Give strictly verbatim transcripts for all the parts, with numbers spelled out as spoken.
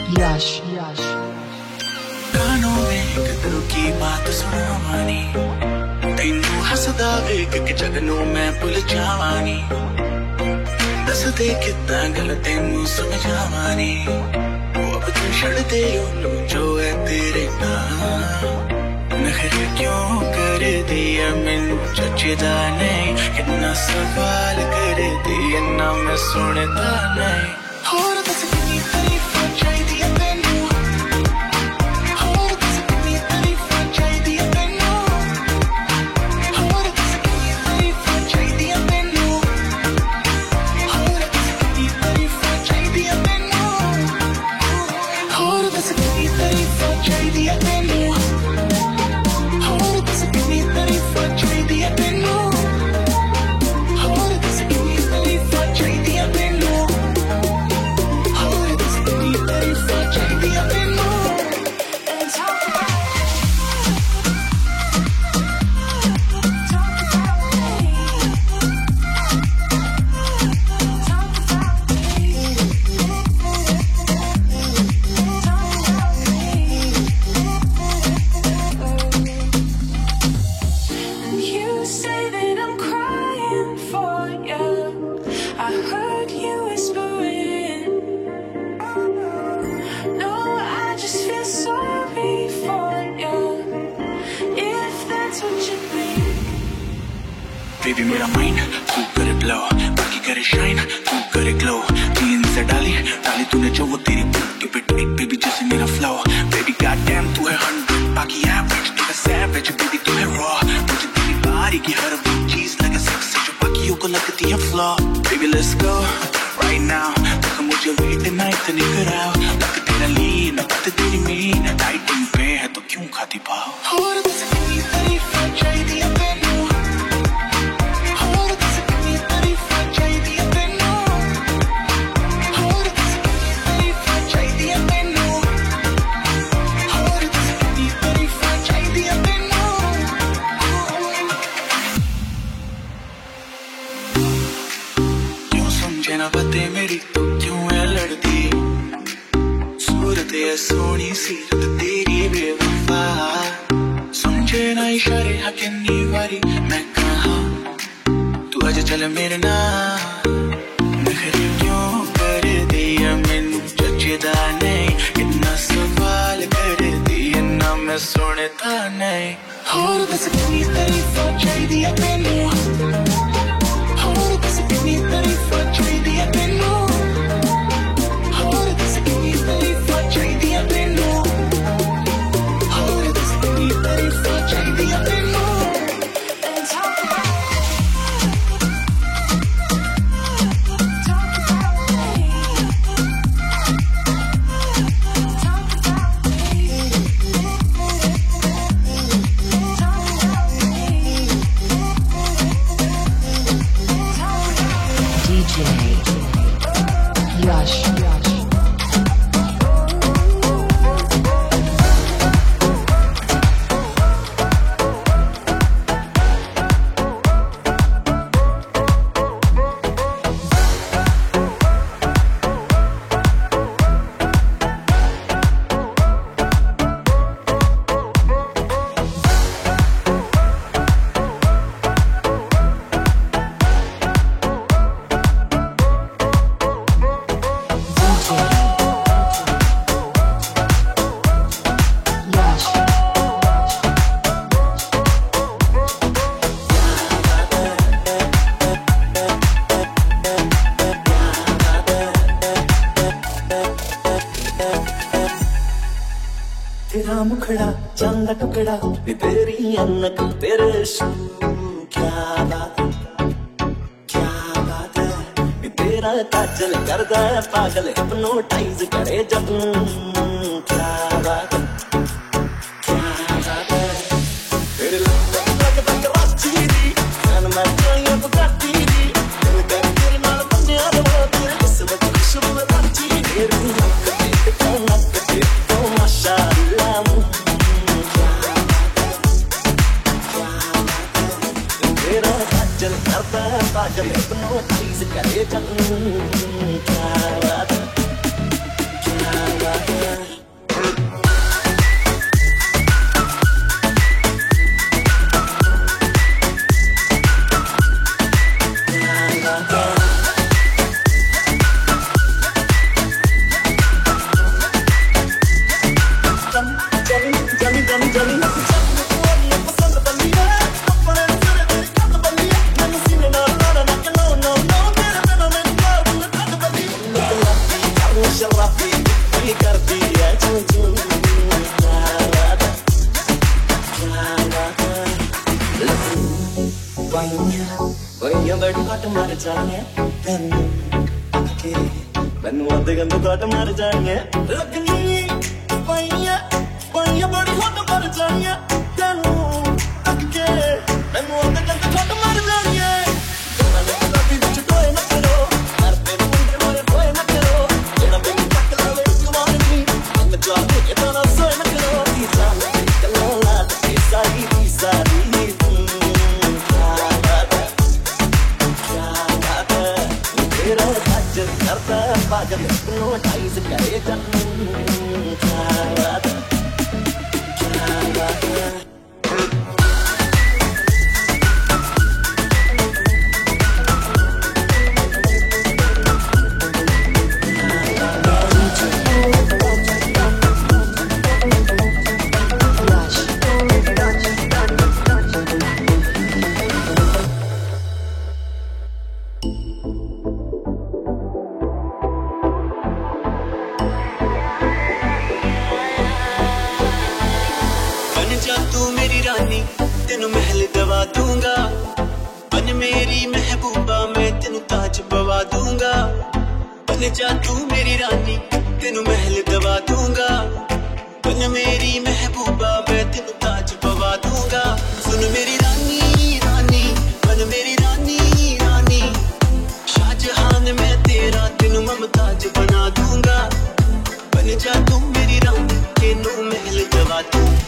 यश यश कानों में कदरों की बात सुनावानी तेनू हसदा वेख के जगनू मैं भुल जावानी दस दे कितना गल तेनू समझावानी वो अब तू छड़ दे लो जो है तेरे नाम नखरे क्यों कर दिया मैनू जचदा नहीं कितना सवाल कर दिया ना मैं सुनता नहीं होर दस कितनी तारीफां चाहिदियां तैनू होर दस कितनी तारीफां चाहिदियां तैनू होर दस कितनी तारीफां चाहिदियां तैनू होर दस कितनी तारीफां चाहिदियां तैनू होर दस कितनी तारीफां चाहिदियां तैनू होर दस कितनी तारीफां चाहिदियां तैनू होर दस कितनी तारीफां चाहिदियां तैनू होर दस कितनी तारीफां चाहिदियां तैनू And talk about talk about me talk about me talk about me You say that I'm crying for you. I heard you whispering. No, I just feel sorry for you. If that's what you think. Baby, मेरा mind तू करे blow, बाकी करे shine, तू करे glow. Gene से डाली, डाली तूने जो वो तेरी booty पे tight, baby जैसे मेरा flow. Baby goddamn तू है hundred, बाकी average, तू है savage, baby तू है raw. मुझे तेरी body की हर वो चीज लगे sexy, जो बाकियों को लगती है flaw. Baby let's go right now, तू मुझे wait night नहीं कराओ. लग तेरा lean, बात तेरी mean, dieting पे है तो क्यों खाती पाओ. होर दस कितनी तारीफां चाहिदियां तैनू होर दस कितनी तारीफां चाहिदियां तैनू होर दस कितनी तारीफां चाहिदियां तैनू होर दस कितनी तारीफां चाहिदियां तैनू क्यों समझे ना बातें मेरी तो क्यों है लड़ती सूरत है सोनी सीरत तेरी बेवफा समझे ना इशारे हाँ कितनी बारी मैं कहाँ तू आजा चल मेरे नाम नखरे क्यों कर दिया मैनू जचदा नहीं कितना सवाल कर दिया ना मैं सुनता नहीं होर दस कितनी तारीफां चाहिदियां तैनू होर दस कितनी तारीफां चाहिदियां तैनू होर दस कितनी तारीफां चाहिदियां तैनू होर दस कितनी तारीफां चाहिदियां तैनू And talk about talk about me talk about me talk about me talk about D J Yash Yash तेरा मुखड़ा चंदा टुकड़ा तेरी अनक तेरे शू क्या बात क्या बात है तेरा काजल करदा है पागल हिप्नोटाइज करे जब क्या बात क्या बात है तेरे लगदा कराची दी कान मैं जाइयां बुगाटी दी दिल कर तेरे नाल बंदियां रवा तेरे किस्मत खुशबू राची तेरी नक ते कनक ते तो माशाअल्लाह तेरा काजल करदा है पागल हिप्नोटाइज करे जब क्या बात क्या बात ਕੱਟ ਮਰ ਜਾਣੇ ਤੈਨੂੰ ਅੱਗੇ ਮੈਨੂੰ ਅੱਧ ਗੰਦ ਕੱਟ ਮਰ ਜਾਣੇ ਲੱਗਣੀ ਪਈਆਂ ਪਈਆਂ ਬੜੀ ਹੱਦ ਮਰ ਜਾਣੇ ਤੈਨੂੰ ਅੱਗੇ ਮੈਨੂੰ ਅੱਧ ਗੰਦ ਕੱਟ ਮਰ ਜਾਣੇ ਦੋਨਾਂ ਨੇ ਕਦੀ ਵਿੱਚ ਟੋਏ ਨਾ ਕਰੋ ਮਰਦੇ ਮੁੰਡੇ ਮਾਰੇ ਟੋਏ ਨਾ ਕਰੋ ਜਿਹੜਾ ਮੈਨੂੰ ਚੱਕ ਲਵੇ ਜਵਾਨ ਨਹੀਂ ਮੈਂ ਜਾ ਕੇ ਤਾਂ ਨਾ ਸੋਏ ਨਾ ਕਰੋ ਦੀ ਜਾਨ ਕੱਲਾ ਲਾ ਤੇ ਸਾਰੀ ਦੀ ਸਾਰੀ करता पागल नो टाइज करे जन्म क्या बात क्या बात तेनू महल दवा दूंगा बन मेरी महबूबा मैं तेनू ताज पवा दूंगा बन जा तू मेरी रानी तेनू महल दवा दूंगा बन मेरी महबूबा मैं तेनू ताज पवा दूंगा सुन मेरी रानी रानी बन मेरी रानी रानी शाहजहान मैं तेरा तेनू ममताज बना दूंगा बन जा तू मेरी रानी तेनू महल दवा दूंगा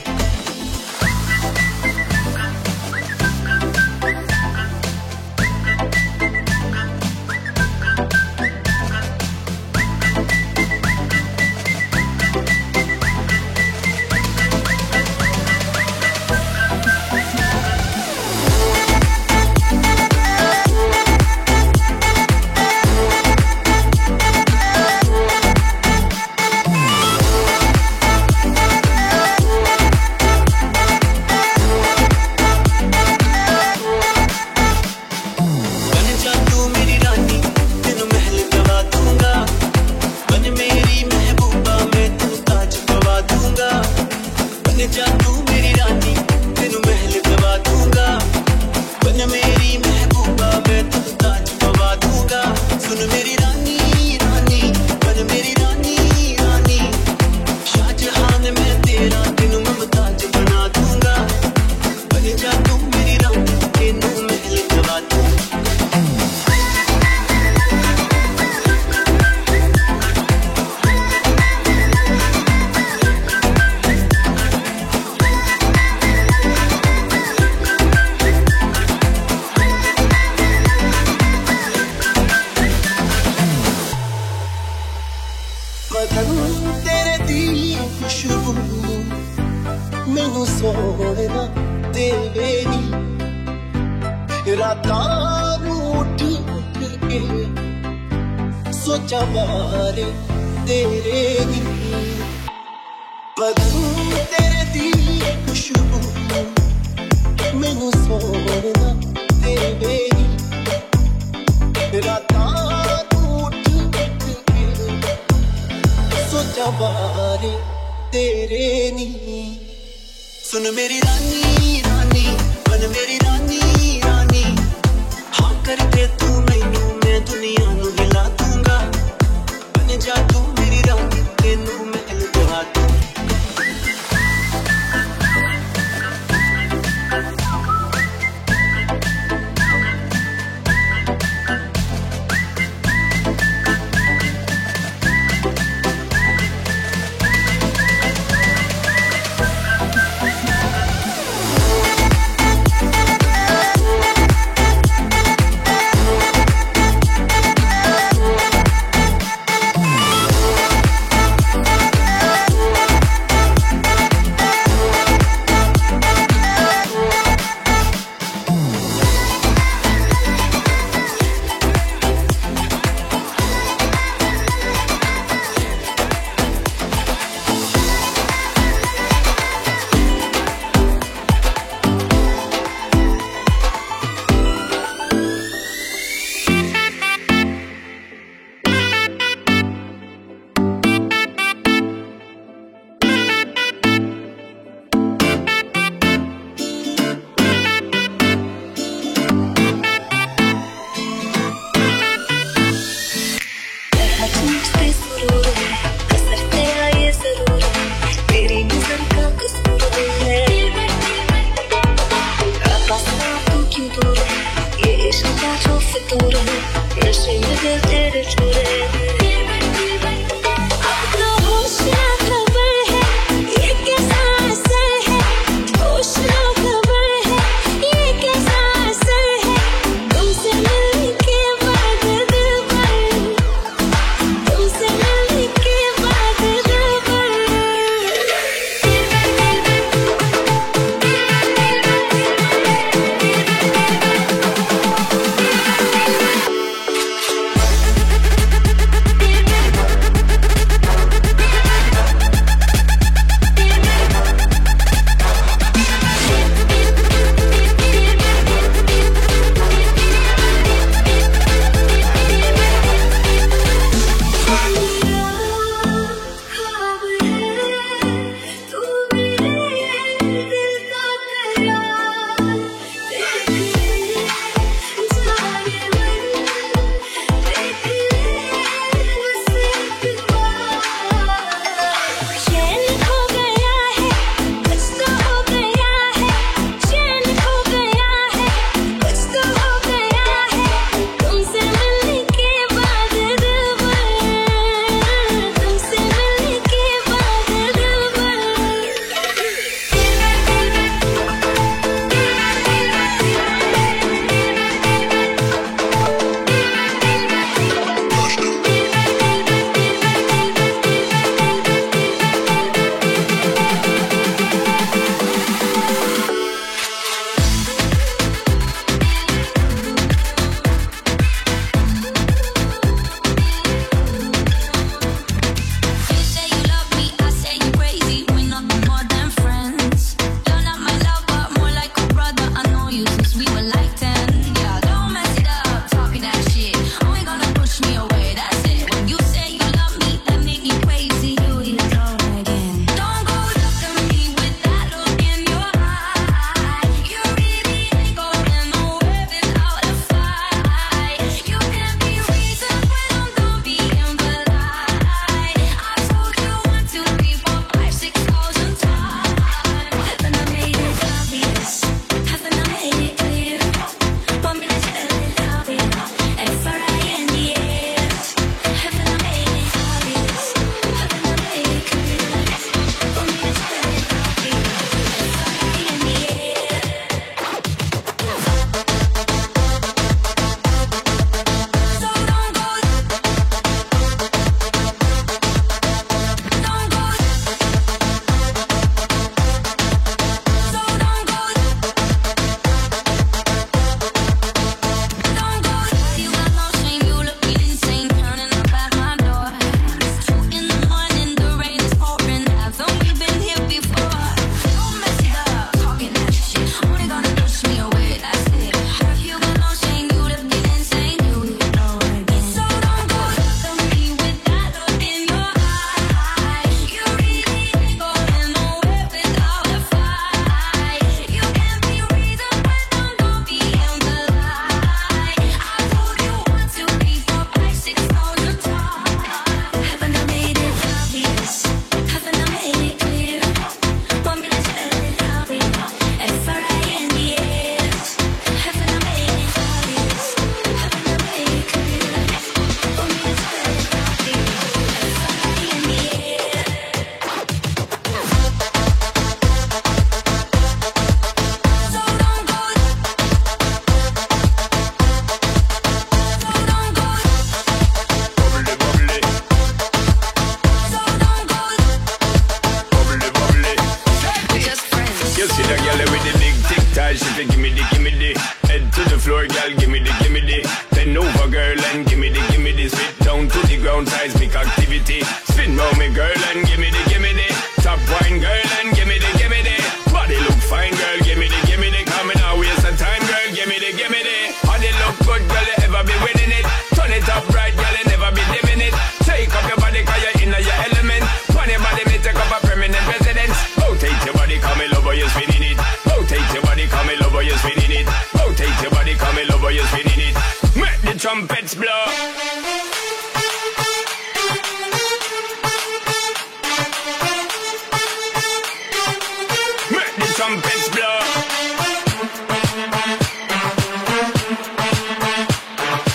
तोरे नशे में दिल तेरे चोरे अपना होश ना खबर है ये कैसा असर है होश ना खबर है ये कैसा असर है तुमसे मिलने के बाद दिल भर तुमसे मिलने के बाद दिल भर Trumpets blow. Make the trumpets blow.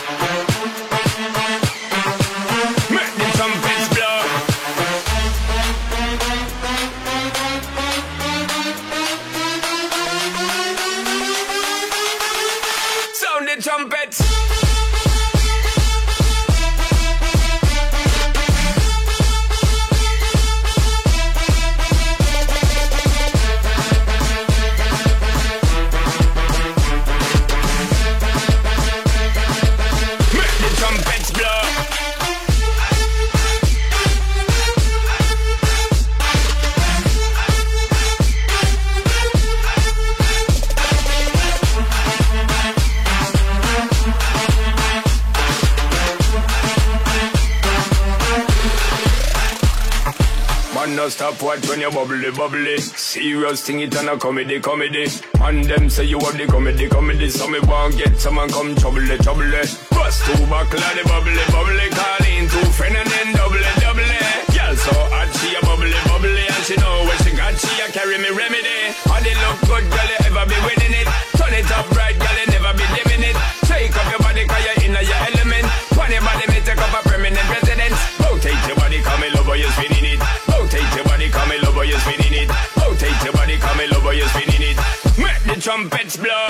Man no stop watch when you bubbly bubbly. Serious thing it and a comedy comedy. And them say you have the comedy comedy. So me want get someone come trouble trouble. Bust two buckle of the bubbly bubbly. Call in two friend and then double double. Girl so hot she a bubbly bubbly. And she know when she got she a carry me remedy. How they look good girl you ever be winning it. Turn it up right girl you never be dimming it. Take up your body cause you're in your element. Funny body me take up a permanent residence. Rotate your body come me love how you spinning it. Rotate your body come me love how you spinning it. Rotate your body come me love how you spinning it. Make the trumpets blow.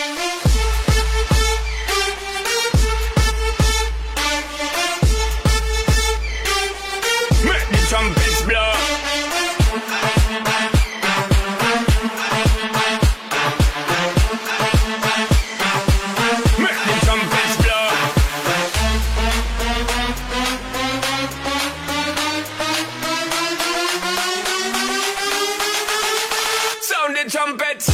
Make the trumpets blow. Make the trumpets blow. Sound the trumpets.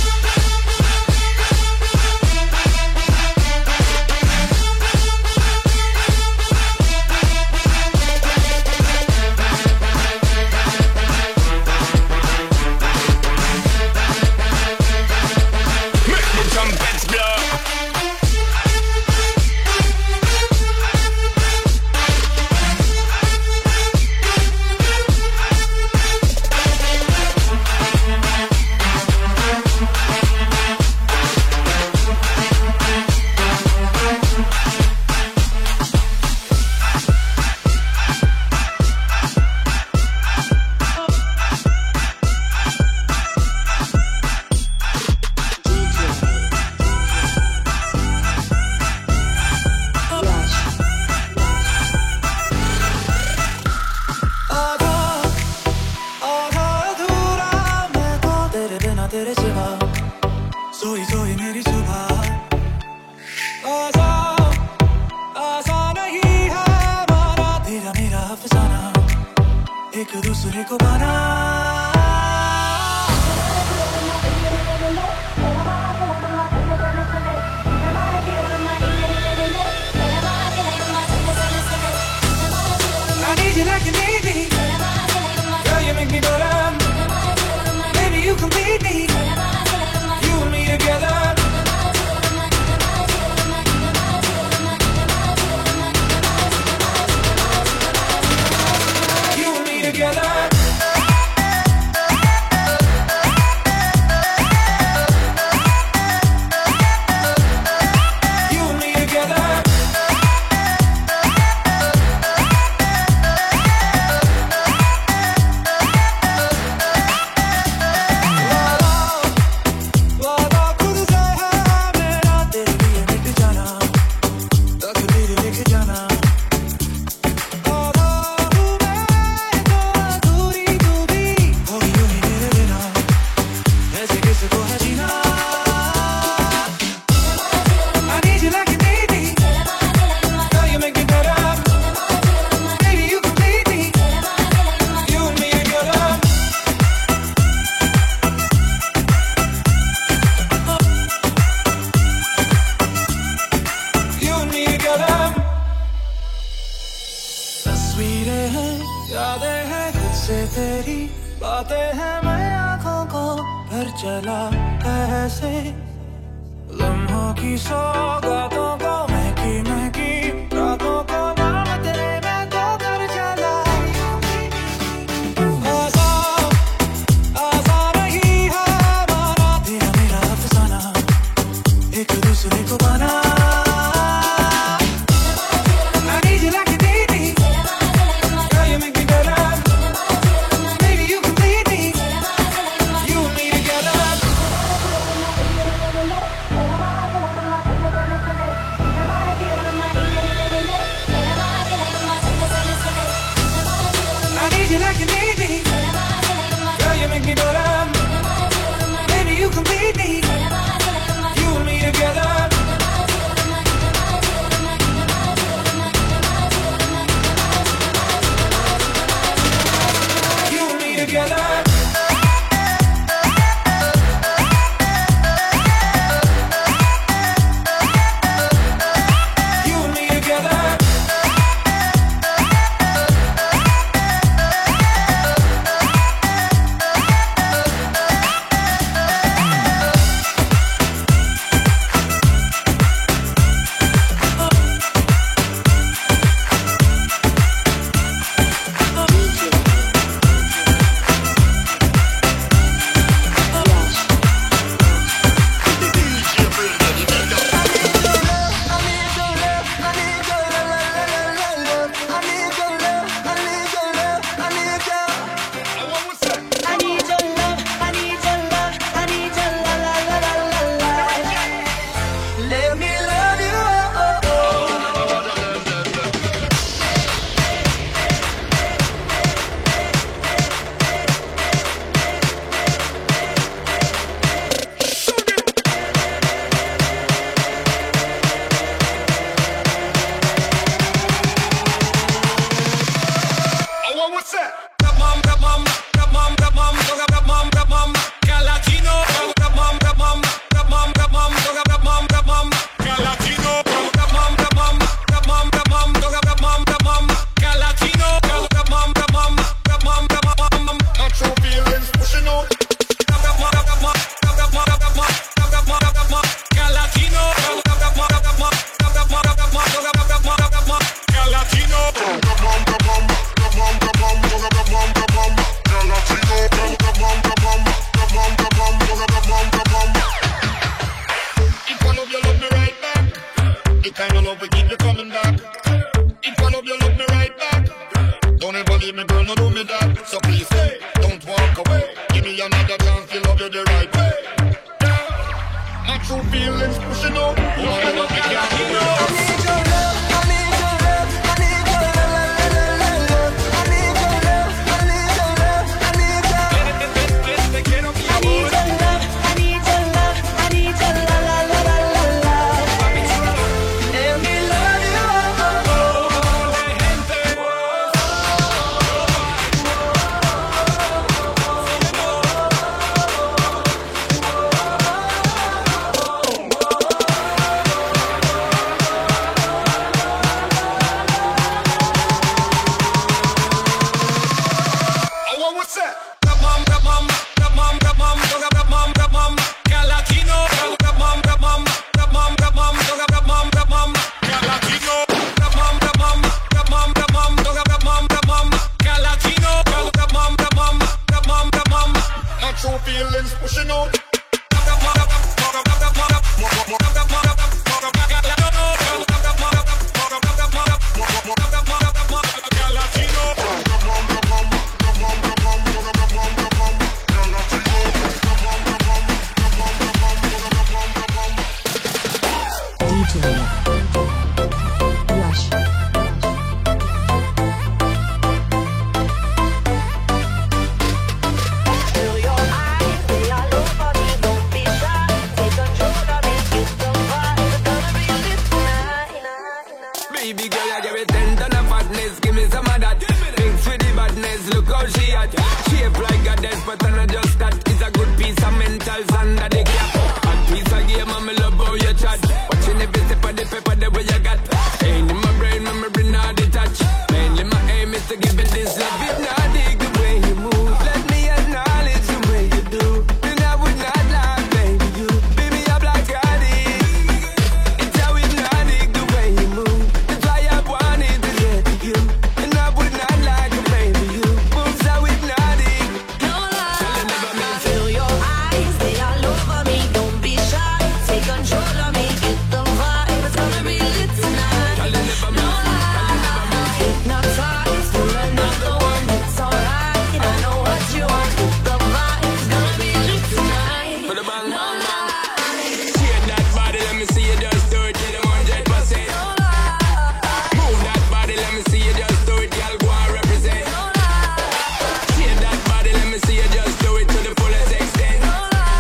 feelings pushing up, pushing up, pushing up. I need your love, I need your love, I need your love, love, love, love. I need your love, I need your love, I need your love. I need your love, I need your love, I need your la la la la la la. And we love you. True feelings pushing out. Baby girl, I give it ten ton of fatness. Give me some of that. Mix with the badness. Look how she at. Shape like a death, but I'm not just that. It's a good piece of mental under the cap. A piece of game, and me love how you chat. Watching every step of the paper, the way you got. Ain't in my brain, memory not detached. Mainly my aim is to give it this love. If not, dig the way you move. Let me acknowledge the way you do. Then I would not lie, baby. You beat me up like I did. It's how it not dig the way you move. I wanted to get to you, and I would not like a baby. You moves how hypnotic. No lie, I feel your eyes, they all over me. Don't be shy, take control of me. Get the vibe, it's gonna be lit tonight. No lie, hypnotize, pull another one. It's alright, and I know what you want. Get the vibe, it's gonna be lit tonight. For the bang, No lie, shake that body, let me see you just do it. Get them one hundred percent. no lie, Move that body, let me see you just do it. Girl, go and represent. no lie, Shake that body, let me see you just do it to the fullest extent. no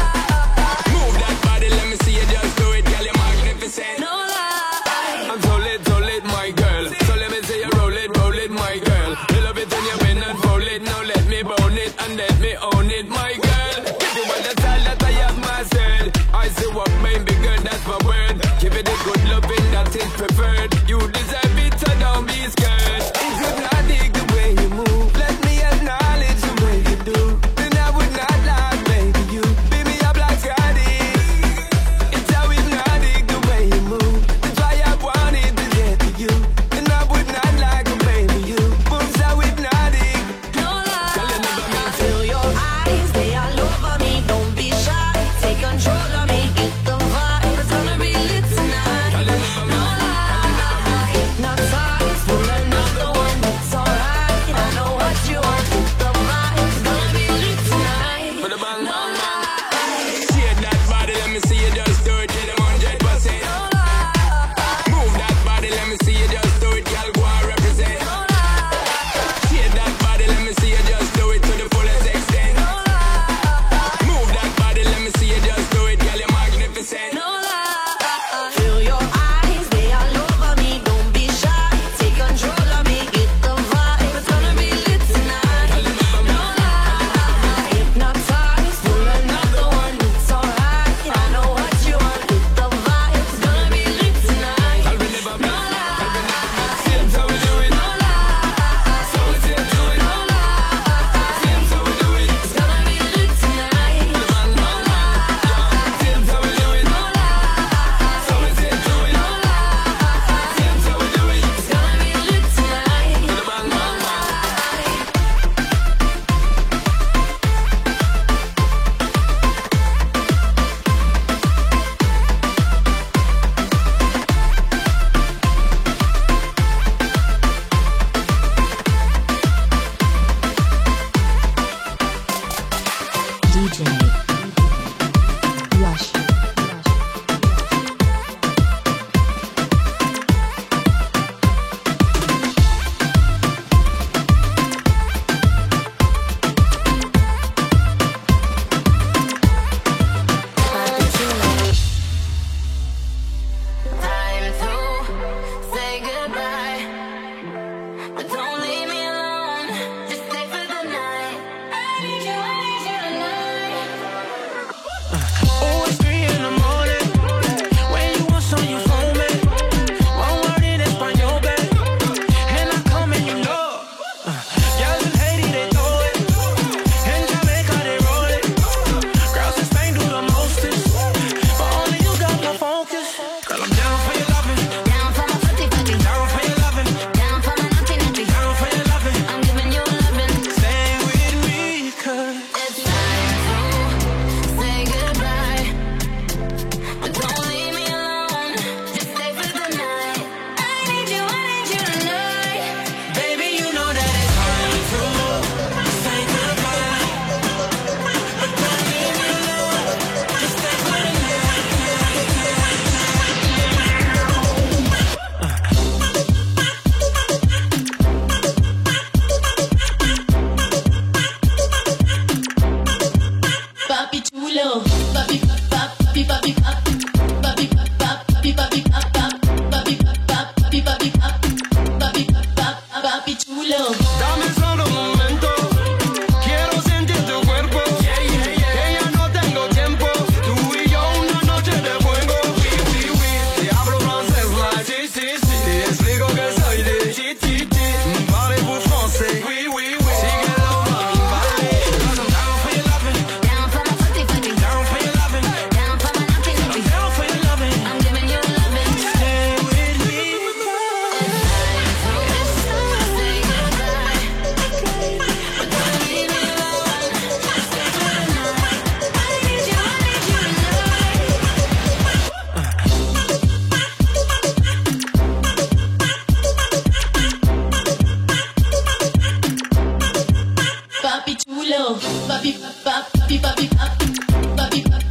lie, Move that body, let me see you just do it. Girl, you're magnificent. no lie. I'm so lit, so lit, my girl. So let me see you roll it, roll it, my girl. You love it when you bend and fold it. Now let me bone it and let me own it, my girl. Give you all the style that I have mastered. I see what made me good, that's my word. Give it a good loving that is preferred. You deserve it, so don't be scared. It's hypnotic the way you move. Let me acknowledge the way you do. Then I would not lie, baby. You beat me up like I did. It's how hypnotic the way you move. That's why I wanted to get to you, and I would not like a baby. You moves how hypnotic. No lie, I feel your eyes, they all over me. Don't be shy, take control of me. Get the vibe, it's gonna be lit tonight. No lie, hypnotize, pull another one. It's alright, and I know what you want. Get the vibe, it's gonna be lit tonight. For the bang, No lie, shake that body, let me see you just do it. Get them one hundred percent. no lie, Move that body, let me see you just do it. Girl, go and represent. no lie, Shake that body, let me see you just do it to the fullest extent. no lie. Move that body, let me see you just do it. Girl, you're magnificent. No lie, feel your eyes, they all over me. Don't be shy, take control of me. Get the vibe, it's gonna be lit tonight. No lie, hypnotize, pull another one. It's alright, I know what you want. Get the vibe, it's gonna be lit tonight. I'll be never No lie, same how we do it. no lie, So we say do it. no lie, Same how we do it. it's gonna be lit tonight. No lie, Same how we do it. no lie, So we say do it. no lie. Same how we do it. It's gonna be lit tonight. For the bang, No bang, lie. D J Rush. too low. Bobby, bop, bop, bobby, bobby, bop, bobby, bop.